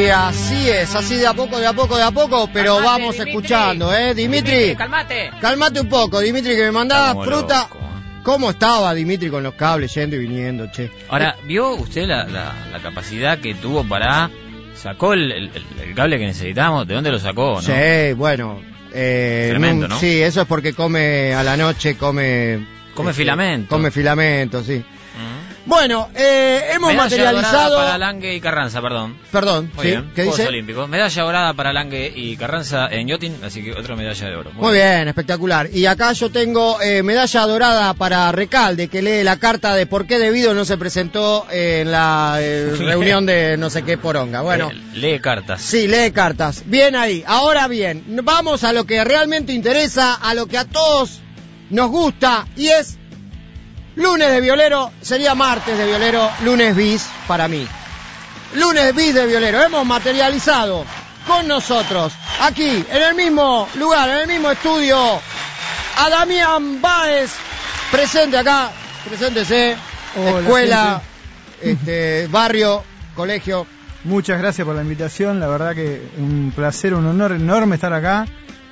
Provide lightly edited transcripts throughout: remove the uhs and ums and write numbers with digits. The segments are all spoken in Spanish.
así es, así de a poco, pero calmate, vamos Dimitri, escuchando, Dimitri, calmate un poco, Dimitri, que me mandaba fruta. Loco. ¿Cómo estaba Dimitri con los cables yendo y viniendo, che? Ahora, ¿vio usted la capacidad que tuvo para... ¿Sacó el cable que necesitamos? ¿De dónde lo sacó, no? Sí, bueno... tremendo, ¿no? Sí, eso es porque come a la noche, come filamento. Come filamento, sí. Bueno, hemos medalla materializado... dorada para Lange y Carranza, perdón. Muy sí, bien. ¿Qué Juegos dice? Olímpicos. Medalla dorada para Lange y Carranza en yachting, así que otra medalla de oro. Muy bien, espectacular. Y acá yo tengo medalla dorada para Recalde, que lee la carta de por qué Debido no se presentó en la reunión de no sé qué poronga. Bueno, lee cartas. Sí, lee cartas. Bien ahí. Ahora bien, vamos a lo que realmente interesa, a lo que a todos nos gusta, y es... Lunes de violero, sería martes de violero, lunes bis para mí. Lunes bis de violero, hemos materializado con nosotros, aquí, en el mismo lugar, en el mismo estudio, a Damián Báez, presente acá, preséntese, hola, escuela, barrio, colegio. Muchas gracias por la invitación, la verdad que un placer, un honor enorme estar acá.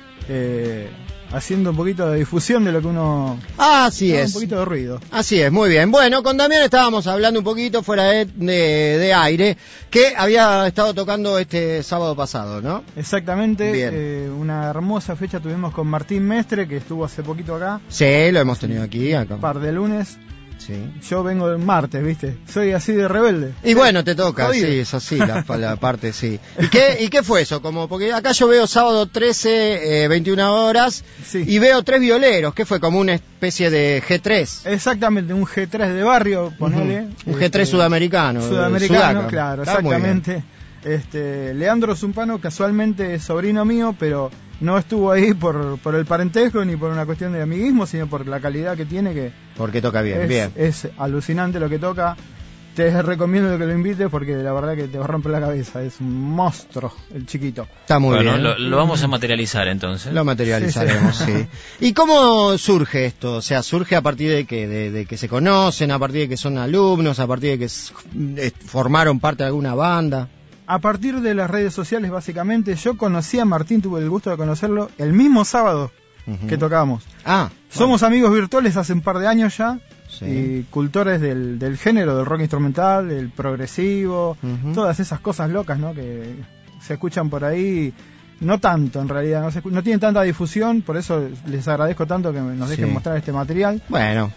Haciendo un poquito de difusión de lo que uno... Así es. Un poquito de ruido. Así es, muy bien. Bueno, con Damián estábamos hablando un poquito fuera de aire, que había estado tocando este sábado pasado, ¿no? Exactamente. Bien. Una hermosa fecha tuvimos con Martín Mestre, que estuvo hace poquito acá. Sí, lo hemos tenido aquí. Acá. Un par de lunes. Sí. Yo vengo del martes, ¿viste? Soy así de rebelde. Y bueno, te toca, jodido. Sí, es así, la parte, sí. ¿Y qué fue eso? Como porque acá yo veo sábado 13, 21 horas, sí. Y veo 3 violeros, ¿qué fue? Como una especie de G3. Exactamente, un G3 de barrio, ponele. Un G3 sudamericano. Sudamericano, claro, exactamente. Leandro Zumpano, casualmente es sobrino mío, pero no estuvo ahí por el parentesco ni por una cuestión de amiguismo, sino por la calidad que tiene, porque toca bien, es alucinante lo que toca. Te recomiendo que lo invites porque la verdad que te va a romper la cabeza, es un monstruo el chiquito. Está muy bien. Lo vamos a materializar entonces. Lo materializaremos, sí. ¿Y cómo surge esto? O sea, surge a partir de que de que se conocen, a partir de que son alumnos, a partir de que formaron parte de alguna banda. A partir de las redes sociales, básicamente, yo conocí a Martín, tuve el gusto de conocerlo el mismo sábado que tocábamos. Somos amigos virtuales hace un par de años ya, sí. Y cultores del género, del rock instrumental, del progresivo, todas esas cosas locas, ¿no? Que se escuchan por ahí, no tanto en realidad, no tienen tanta difusión, por eso les agradezco tanto que nos dejen mostrar este material. Bueno.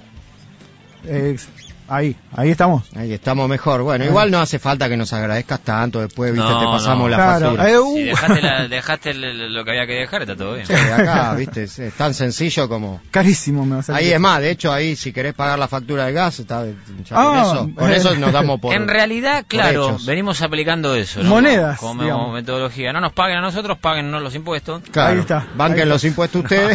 Ahí estamos. Ahí estamos mejor. Bueno, igual no hace falta que nos agradezcas tanto, después, viste, te pasamos la factura. Si dejaste lo que había que dejar, está todo bien. Sí, acá, viste, es tan sencillo como... Carísimo me va a salir. Ahí es más, de hecho, ahí si querés pagar la factura de gas, está con eso nos damos por... En realidad, claro, venimos aplicando eso, ¿no? Monedas, como digamos. Metodología. No nos paguen a nosotros, páguennos los impuestos. Claro, ahí está. Banquen los impuestos ustedes.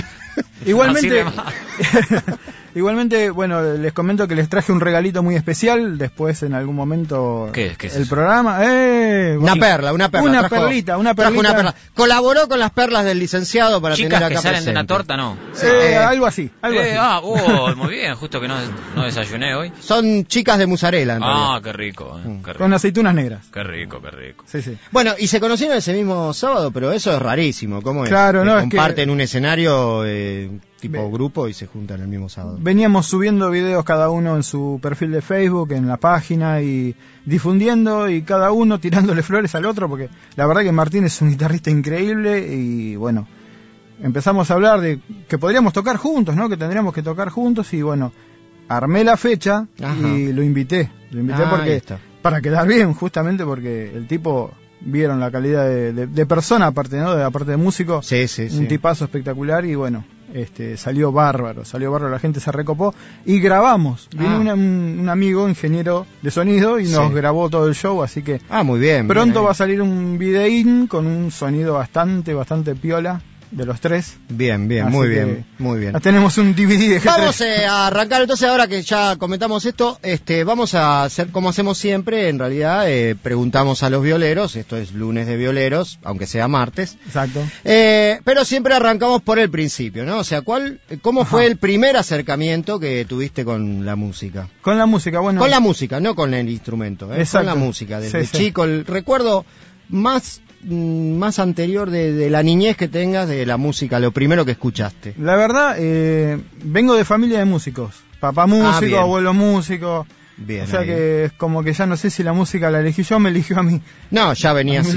Igualmente, bueno, les comento que les traje un regalito muy especial. Después, en algún momento, ¿Qué es el eso? programa. Una perla. Una perlita. Colaboró con las perlas del licenciado para chicas tener acá que salen presente. de una torta, ¿no? Algo así. Muy bien, justo que no desayuné hoy. Son chicas de mozzarella, en realidad. Qué rico. Con aceitunas negras. Qué rico. Sí. Bueno, y se conocieron ese mismo sábado, pero eso es rarísimo. ¿Cómo es? Claro, no, comparten un escenario tipo grupo y se juntan el mismo sábado. Veníamos subiendo videos cada uno en su perfil de Facebook, en la página, y difundiendo, y cada uno tirándole flores al otro, porque la verdad que Martín es un guitarrista increíble. Y bueno, empezamos a hablar de que podríamos tocar juntos, ¿no? Que tendríamos que tocar juntos, y bueno, armé la fecha. Ajá. Y lo invité porque para quedar bien, justamente porque el tipo, vieron la calidad de persona, aparte, ¿no? Aparte de músico, un tipazo espectacular. Y bueno, salió bárbaro, la gente se recopó y grabamos. Vino un amigo ingeniero de sonido y nos grabó todo el show, así que muy bien. Pronto va a salir un videín con un sonido bastante piola de los tres. Bien, muy bien. Tenemos un DVD de G3. Vamos a arrancar entonces, ahora que ya comentamos esto, vamos a hacer como hacemos siempre, en realidad, preguntamos a los violeros, esto es lunes de violeros, aunque sea martes. Exacto. Pero siempre arrancamos por el principio, ¿no? O sea, ¿cómo fue el primer acercamiento que tuviste con la música? Con la música, bueno. Con la música, no con el instrumento, con la música. Desde chico, recuerdo más anterior de la niñez que tengas de la música, lo primero que escuchaste? La verdad, vengo de familia de músicos. Papá músico, bien. abuelo músico. Bien, o sea ahí. que es como que ya no sé si la música la elegí yo, me eligió a mí. No, ya venían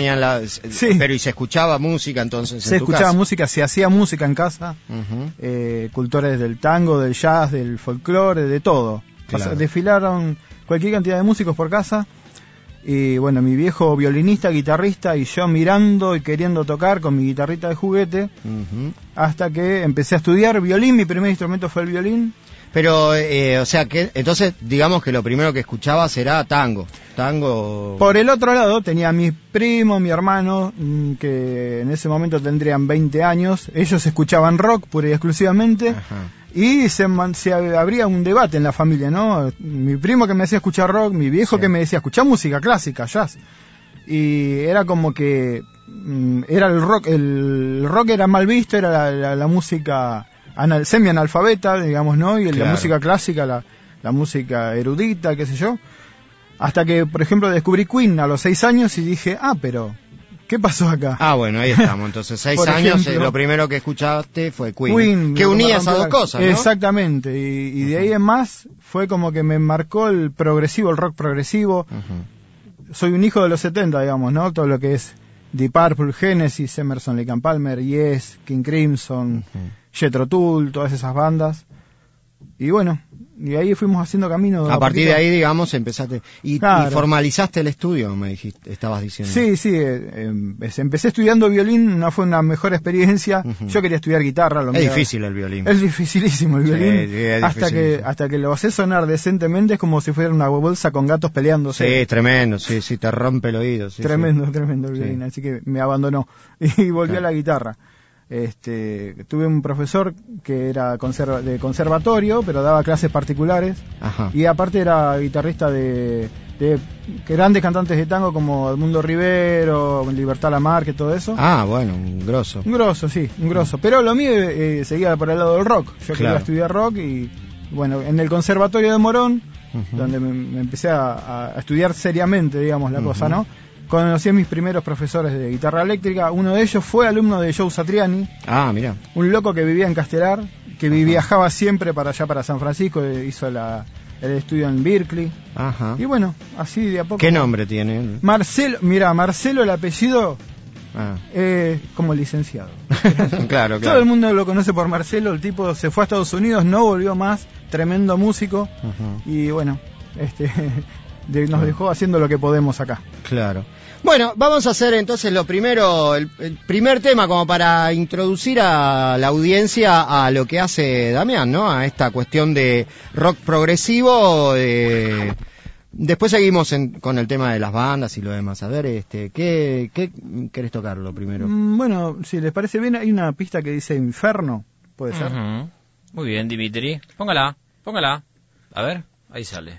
Sí. pero y se escuchaba música entonces Se en tu escuchaba casa? música, se hacía música en casa. Ujú. Cultores del tango, del jazz, del folclore, de todo. Claro. O sea, desfilaron cualquier cantidad de músicos por casa. Y bueno, mi viejo violinista, guitarrista, y yo mirando y queriendo tocar con mi guitarrita de juguete, hasta que empecé a estudiar violín. Mi primer instrumento fue el violín. Pero, o sea, que entonces digamos que lo primero que escuchabas era tango. Por el otro lado tenía a mis primos, mi hermano, que en ese momento tendrían 20 años. Ellos escuchaban rock pura y exclusivamente. Ajá. Y se abría un debate en la familia, ¿no? Mi primo que me hacía escuchar rock, mi viejo Sí. que me decía escuchar música clásica, jazz. Y era como que era el rock era mal visto, era la música semi-analfabeta, digamos, ¿no? Y la Claro. música clásica, la música erudita, qué sé yo. Hasta que, por ejemplo, descubrí Queen a los 6 años y dije, pero ¿qué pasó acá? Ah, bueno, ahí estamos. Entonces, 6 Por años, ejemplo, lo primero que escuchaste fue Queen. Queen, que unía esas dos rompió cosas, ¿no? Exactamente, y de ahí en más fue como que me marcó el rock progresivo. Ujú. Soy un hijo de los 70, digamos, ¿no? Todo lo que es Deep Purple, Genesis, Emerson, Lake and Palmer, Yes, King Crimson, Jethro Tull, todas esas bandas. Y bueno, y ahí fuimos haciendo camino. A partir de ahí, digamos, empezaste. Y Claro. formalizaste el estudio, me dijiste, estabas diciendo. Sí, empecé estudiando violín, no fue una mejor experiencia. Ujú. Yo quería estudiar guitarra. Es difícil el violín. Es dificilísimo el Sí, violín. sí, es hasta dificilísimo. que lo haces sonar decentemente es como si fuera una bolsa con gatos peleándose. Sí, es tremendo, sí, te rompe el oído. Sí, Tremendo sí. el violín, Sí. así que me abandonó y volví Claro. a la guitarra. Tuve un profesor que era de conservatorio, pero daba clases particulares, Ajá. y aparte era guitarrista de grandes cantantes de tango como Edmundo Rivero, Libertad Lamarque, todo eso. Ah, bueno, un grosso. Un grosso, sí, un grosso. Pero lo mío seguía por el lado del rock. Yo quería Claro. estudiar rock y, bueno, en el Conservatorio de Morón, Ujú. donde me empecé a estudiar seriamente, digamos, la Ujú. cosa, ¿no? Conocí a mis primeros profesores de guitarra eléctrica. Uno de ellos fue alumno de Joe Satriani, Ah, mira. un loco que vivía en Castelar, que viajaba siempre para allá, para San Francisco, hizo el estudio en Berkeley. Ajá. Y bueno, así de a poco. ¿Qué nombre tiene? Marcelo, el apellido Ah. como licenciado. Claro, Todo el mundo lo conoce por Marcelo, el tipo se fue a Estados Unidos, no volvió más, tremendo músico, Ujú. y bueno, nos dejó haciendo lo que podemos acá. Claro. Bueno, vamos a hacer entonces lo primero, el primer tema como para introducir a la audiencia a lo que hace Damián, ¿no? A esta cuestión de rock progresivo. Después seguimos con el tema de las bandas y lo demás. A ver, ¿qué querés tocarlo primero? Bueno, si les parece bien, hay una pista que dice Inferno, ¿puede ser? Ujú. Muy bien, Dimitri. Póngala. A ver, ahí sale.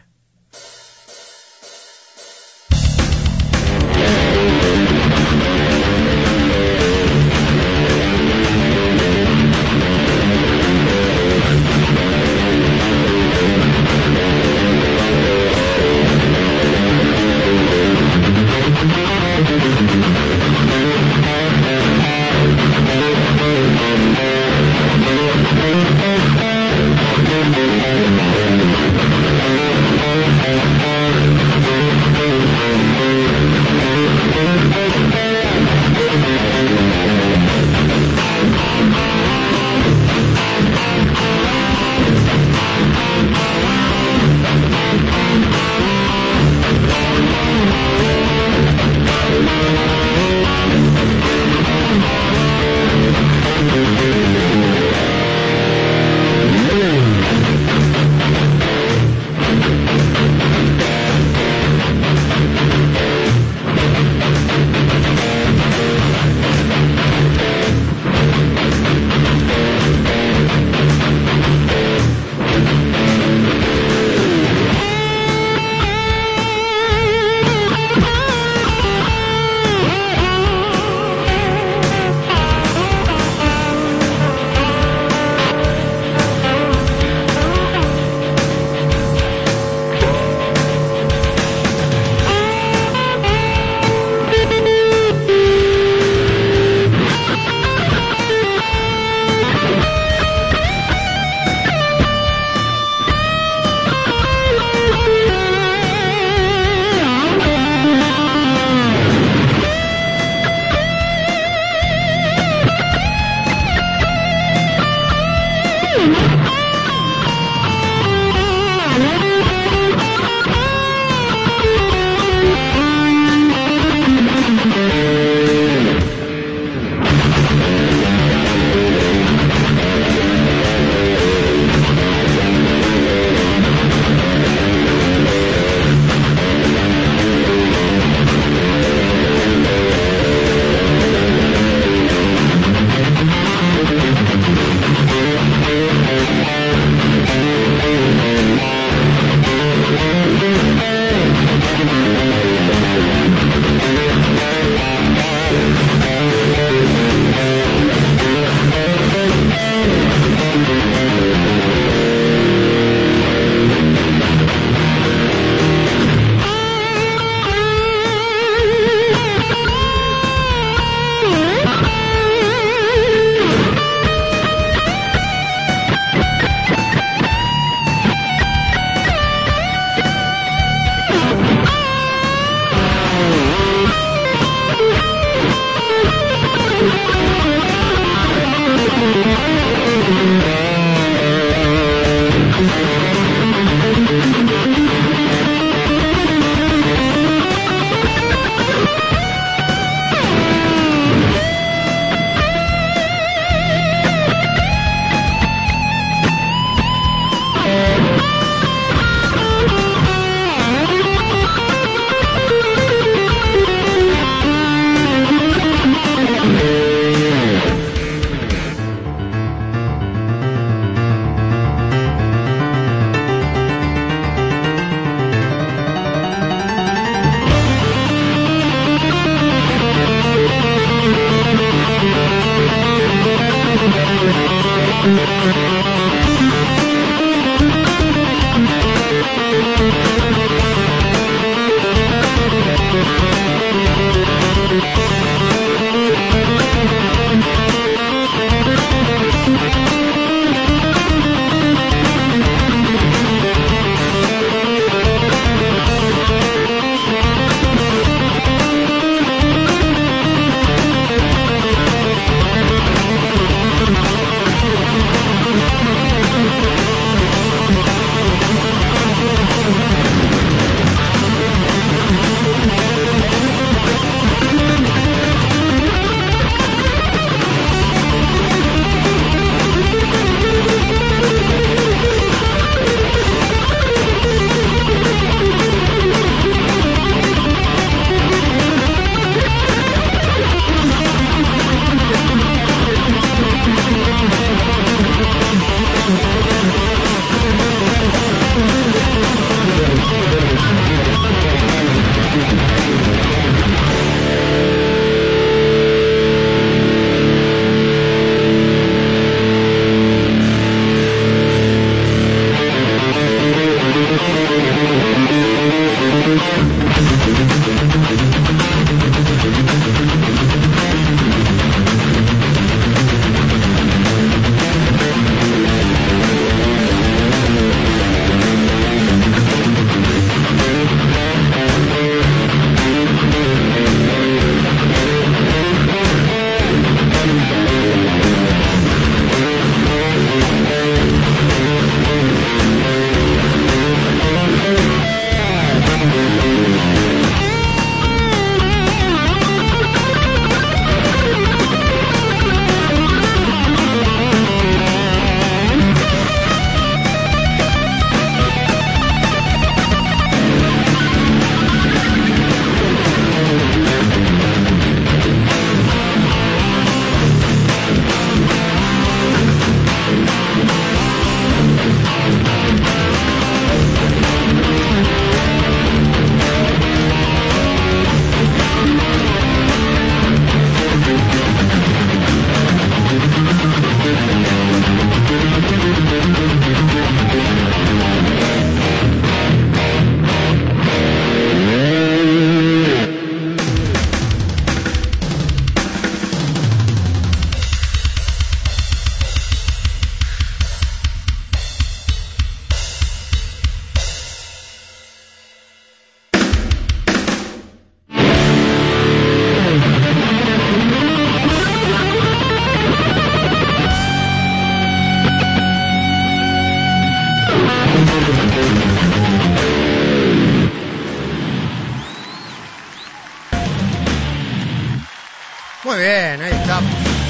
Muy bien, ahí estamos.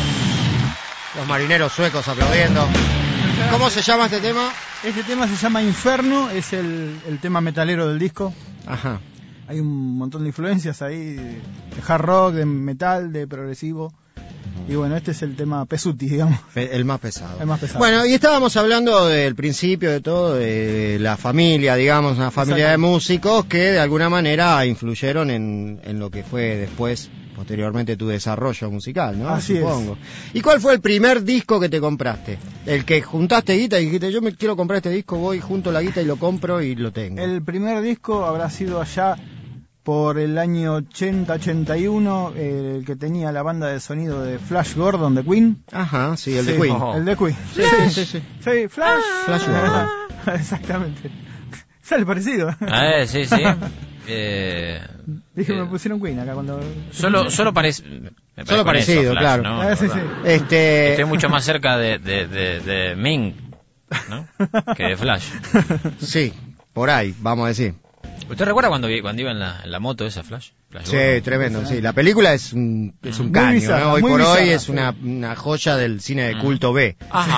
Los marineros suecos aplaudiendo. ¿Cómo se llama este tema? Este tema se llama Inferno, es el tema metalero del disco. Ajá. Hay un montón de influencias ahí, de hard rock, de metal, de progresivo. Y bueno, este es el tema Pesuti, digamos. El más pesado. El más pesado. Bueno, y estábamos hablando del principio de todo, de la familia, digamos, una familia de músicos que de alguna manera influyeron en lo que fue después, posteriormente, tu desarrollo musical, ¿no? Así Supongo. ¿Y cuál fue el primer disco que te compraste? El que juntaste guita y dijiste, yo me quiero comprar este disco, voy junto la guita y lo compro y lo tengo. El primer disco habrá sido allá por el año 80-81, el que tenía la banda de sonido de Flash Gordon de Queen. Ajá, sí, el Sí, de Queen. El de Queen. Sí. Sí, Flash. Flash Gordon. Exactamente. Sale parecido. Sí, sí. Dije, me pusieron Queen acá cuando... Solo parece... Solo parecido, Flash, claro. ¿no? Sí, sí. Estoy mucho más cerca de Ming, ¿no? Que de Flash. Sí, por ahí, vamos a decir. ¿Usted recuerda cuando iba en la moto esa Flash? Sí, tremendo, sí. La película es un caño, bizarra, ¿no? Hoy muy por hoy bizarra, es una joya del cine de culto B. Ajá.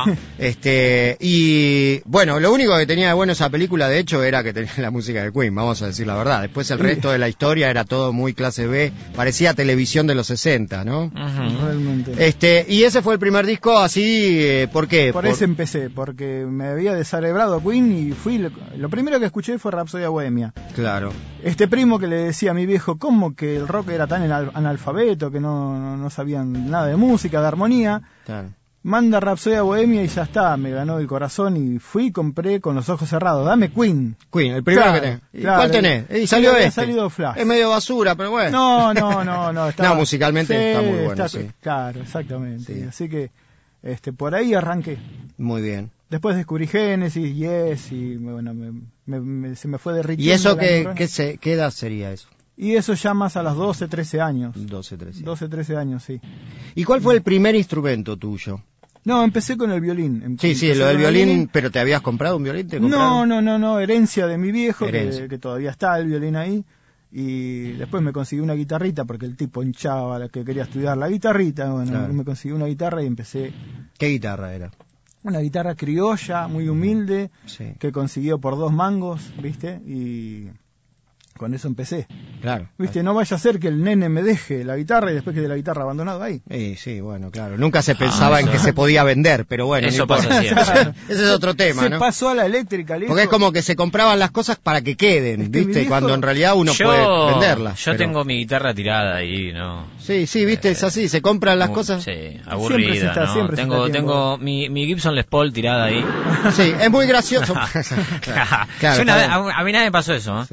Y bueno, lo único que tenía de bueno esa película, de hecho, era que tenía la música de Queen, vamos a decir la verdad. Después el resto de la historia era todo muy clase B, parecía televisión de los 60, ¿no? Realmente. Y ese fue el primer disco así, ¿por qué? Por ese empecé, porque me había descerebrado Queen y fui, lo primero que escuché fue Rapsodia Bohemia. Claro. Este primo que le decía a mi viejo, ¿cómo que el rock era tan analfabeto, que no sabían nada de música, de armonía? Claro. Manda Rapsodia Bohemia y ya está, me ganó el corazón y fui y compré con los ojos cerrados. Dame Queen. Queen, el primero Claro, que tenés. ¿Y claro. cuál tenés? Y salió Había este. salido Flash. Es medio basura, pero bueno. No. Estaba, No, musicalmente está muy bueno, sí. Claro, exactamente. Sí. Así que por ahí arranqué. Muy bien. Después descubrí Genesis, Yes, y bueno, se me fue derritiendo. ¿Y eso la qué neurona. qué edad sería eso? Y eso ya más a los 12, 13 años. 12, 13. 12, 13 años, sí. ¿Y cuál fue el primer instrumento tuyo? No, empecé con el violín. Sí, Empecé lo del con el violín, pero ¿te habías comprado un violín? ¿Te compraron? No, herencia de mi viejo, Herencia. que todavía está el violín ahí. Y después me conseguí una guitarrita, porque el tipo hinchaba a la que quería estudiar la guitarrita. Bueno, Claro. me conseguí una guitarra y empecé. ¿Qué guitarra era? Una guitarra criolla, muy humilde, Sí. que consiguió por 2 mangos, ¿viste? Y con eso empecé. Claro. ¿Viste? No vaya a ser que el nene me deje la guitarra y después quede la guitarra abandonado ahí. Sí, bueno, claro. Nunca se pensaba en eso. que se podía vender, pero bueno, Eso no importa. pasa siempre. Ese es otro tema, Se ¿no? pasó a la eléctrica, le Porque es dijo, como que se compraban las cosas para que queden, Mi ¿viste? viejo- Cuando en realidad uno puede venderlas. Yo pero- tengo mi guitarra tirada ahí, ¿no? Sí, ¿viste? Es así, se compran las cosas. Sí, Siempre se aburrida, está- ¿no? siempre se está Tengo mi Gibson Les Paul tirada ahí. Sí, es muy gracioso. Yo Claro, una vez, está bien. a mí nadie me pasó eso, ¿eh? Sí.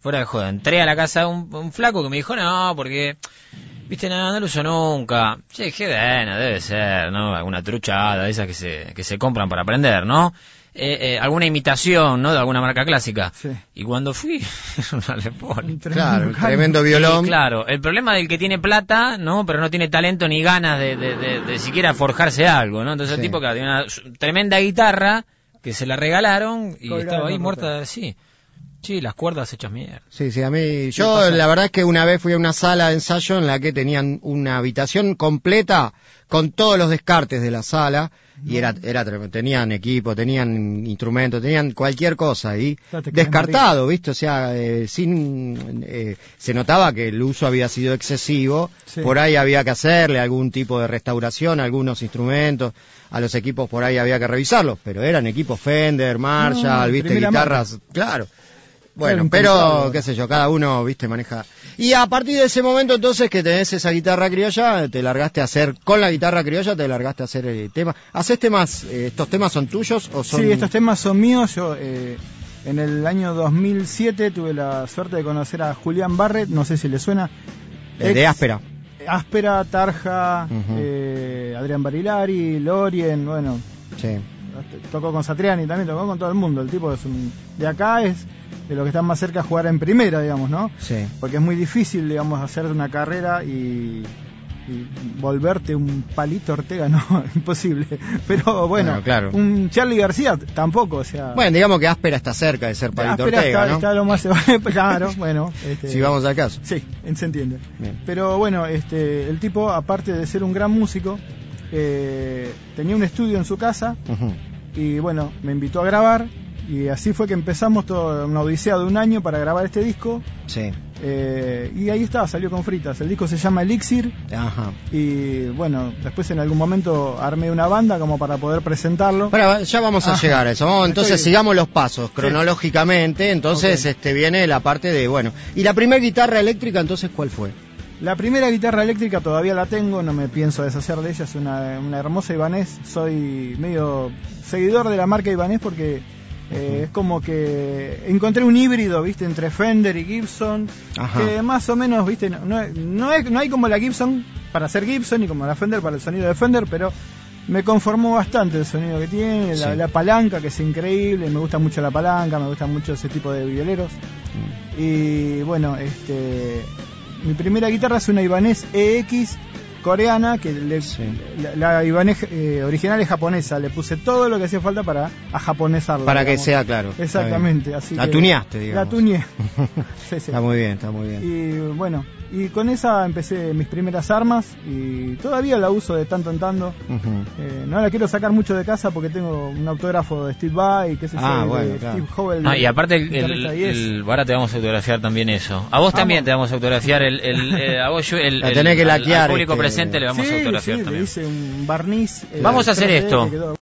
fuera de joda, entré a la casa de un flaco que me dijo, no, porque, viste, no lo uso nunca. Yo dije, bueno, debe ser, ¿no? Alguna truchada de esas que se compran para aprender, ¿no? Alguna imitación, ¿no? De alguna marca clásica. Sí. Y cuando fui, era una Les Paul. Claro, un tremendo violón. Sí, claro, el problema del que tiene plata, ¿no? Pero no tiene talento ni ganas de siquiera forjarse algo, ¿no? Entonces el tipo que tiene una tremenda guitarra que se la regalaron y estaba ahí muerta, sí. Sí, las cuerdas hechas mierda. Sí, a mí, yo la verdad es que una vez fui a una sala de ensayo en la que tenían una habitación completa con todos los descartes de la sala y era tremendo. Tenían equipo, tenían instrumentos, tenían cualquier cosa ahí descartado, ¿viste? O sea, se notaba que el uso había sido excesivo, por ahí había que hacerle algún tipo de restauración a algunos instrumentos, a los equipos por ahí había que revisarlos, pero eran equipos Fender, Marshall, ¿viste? Guitarras, claro. Bueno, pero, qué sé yo, cada uno, viste, maneja. Y a partir de ese momento, entonces, que tenés esa guitarra criolla, te largaste a hacer, con la guitarra criolla, te largaste a hacer temas. ¿Hacés temas, estos temas son tuyos o son...? Sí, estos temas son míos. Yo, en el año 2007 tuve la suerte de conocer a Julián Barret, no sé si le suena. De Áspera. Áspera, Tarja, Adrián Barilari, Lorien, bueno. Sí. Tocó con Satriani también, tocó con todo el mundo. El tipo es de acá es de los que están más cerca a jugar en primera, digamos, ¿no? Sí. Porque es muy difícil, digamos, hacer una carrera y volverte un Palito Ortega, no, imposible. Pero bueno, claro. Un Charly García tampoco, o sea... Bueno, digamos que Áspera está cerca de ser Palito Ortega, ¿no? Está lo más... Claro, bueno... si vamos al caso. Sí, se entiende. Bien. Pero bueno, el tipo, aparte de ser un gran músico, tenía un estudio en su casa y bueno, me invitó a grabar y así fue que empezamos toda una odisea de un año para grabar este disco. Sí. Y ahí está, salió con fritas. El disco se llama Elixir. Ajá. Y bueno, después en algún momento armé una banda como para poder presentarlo. Bueno, ya vamos a llegar a eso. Entonces sigamos los pasos cronológicamente. Entonces viene la parte de, bueno. ¿Y la primera guitarra eléctrica entonces cuál fue? La primera guitarra eléctrica todavía la tengo, no me pienso deshacer de ella. Es una hermosa Ibanez. Soy medio seguidor de la marca Ibanez porque... es como que encontré un híbrido, viste, entre Fender y Gibson. Ajá. Que más o menos, viste, no hay como la Gibson para hacer Gibson y como la Fender para el sonido de Fender, pero me conformó bastante el sonido que tiene, la palanca que es increíble, me gusta mucho la palanca, me gusta mucho ese tipo de violeros. Y bueno, mi primera guitarra es una Ibanez EX coreana, que la Ibanez original es japonesa, le puse todo lo que hacía falta para ajaponesarla. Para digamos. Que sea claro. Exactamente. Así la tuneaste, digamos. La tuneé. Sí. Está muy bien. Y bueno, y con esa empecé mis primeras armas y todavía la uso de tanto en tanto. No la quiero sacar mucho de casa porque tengo un autógrafo de Steve Vai, qué sé yo, bueno, de claro. Steve Howell. Y aparte ahora te vamos a autografiar también eso. A vos también te vamos a autografiar a vos la tenés que laquear, al público presente le vamos a autografiar también. Le hice un barniz. Vamos a hacer esto.